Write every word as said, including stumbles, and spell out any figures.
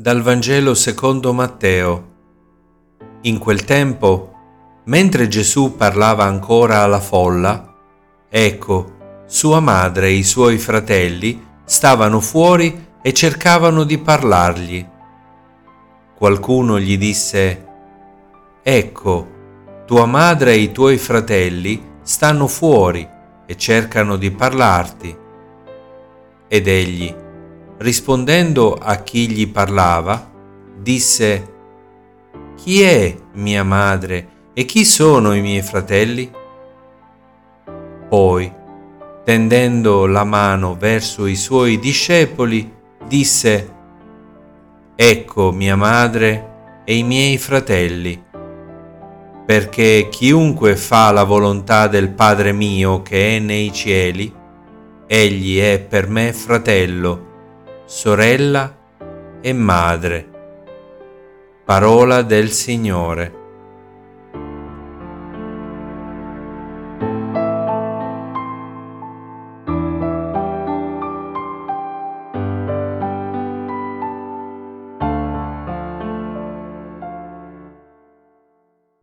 Dal Vangelo secondo Matteo. In quel tempo, mentre Gesù parlava ancora alla folla, ecco, sua madre e i suoi fratelli stavano fuori e cercavano di parlargli. Qualcuno gli disse: «Ecco, tua madre e i tuoi fratelli stanno fuori e cercano di parlarti». Ed egli, rispondendo a chi gli parlava, disse: «Chi è mia madre e chi sono i miei fratelli?» Poi, tendendo la mano verso i suoi discepoli, disse: «Ecco mia madre e i miei fratelli, perché chiunque fa la volontà del Padre mio che è nei cieli, egli è per me fratello, sorella e madre». Parola del Signore.